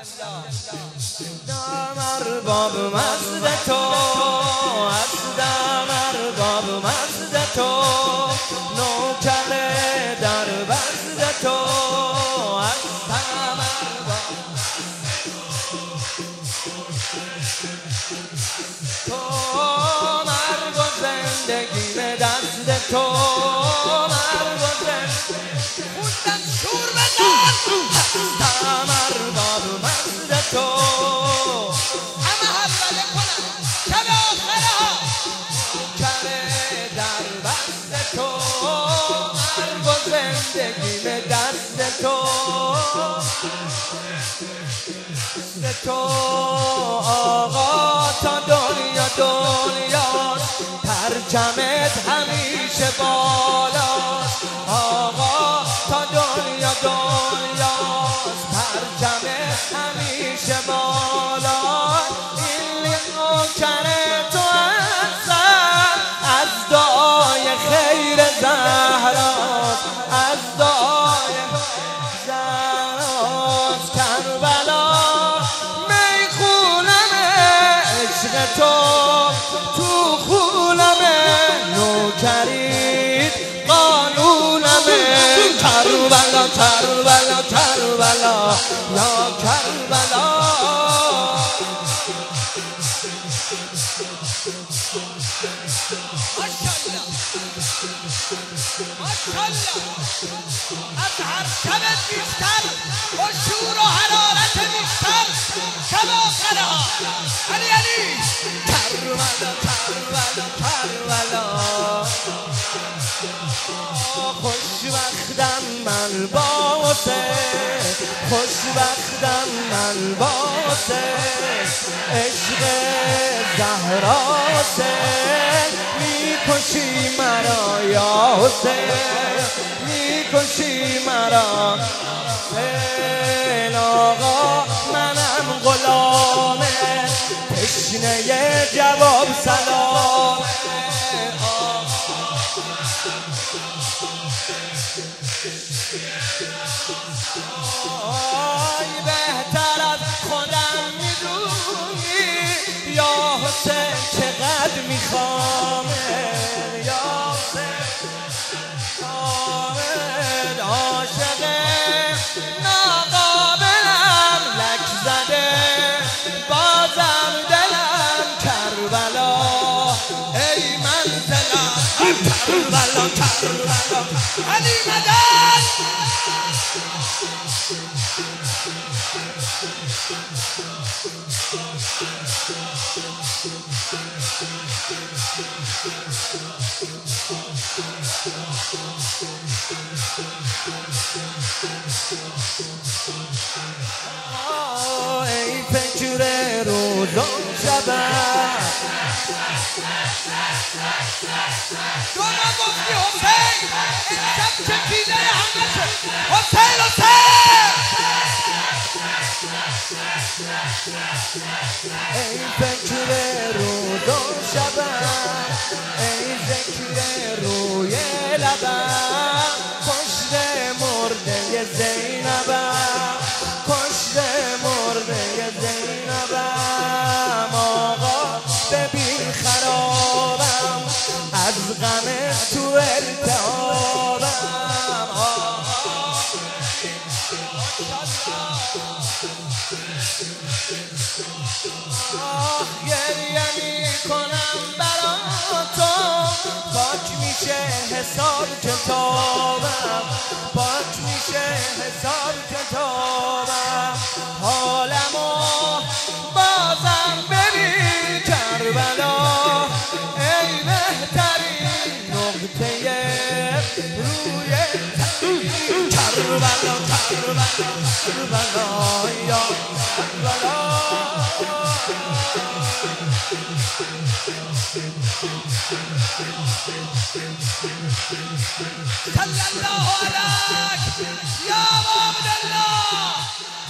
دم ارباب مزد تو، هستم ارباب مزد تو، نوکر در بزد تو، هستم ارباب تو، مرگ و زندگی به دست تو، مرگ و زندگی خوندن شور بزن، هستم ارباب مزد تو، همه حلوله کنن شب آخره ها، نوکر در بست تو، مرگ و زندگی به دست تو، دست تو آقا تا دنیا دنیاست، پرچمت همیشه بالاست، آقا تا دنیا دنیاست، پرچمت همیشه بالاست، این نوکر تو هستم، از دعای خیر زهراست، از دعای زهراست، کربلا میخونم عشق تو خونمه، نوکرید قانونمه، کربلا کربلا کربلا یا کربلا، ماشاءالله ماشاءالله، از هر شبت بیشتر با شور و حرارت بیشتر، شب آخره ها علی علی، کربلا کربلا کربلا، خوشبختم من با حسین، خوشبختم من با حسین، عشق زهرا حسین، میکشی مرا یا حسین، میکشی مرا حسین، آقا منم غلامه، تشنه جواب سلامه، بهتر از خودم میدونی یا حسین چقدر میخوام، یا حسین حامد عاشق ناقابلم، لک زده بازم دلم، کربلا ای منزلم، کربلا کربلا علی مدد، ای فکر روزم شبم، تو نگفتی حسین امشب چکیده همه شد، حسین حسین، ای فکر روزم شبم، ای ذکر روی لبم، پشت مرده زینبم، پشت مرده زینبم، آقا ببین خرابم، از غم تو التهابم، آقا گریه میکنم برا تو، پاک میشه حساب کتابم، پاک میشه حساب کتابم، حالمو بازم ببین کربلا، ای بهترین نقطه روی کربلا کربلا کربلا یا کربلا، صلی الله علیک یا عبدالله.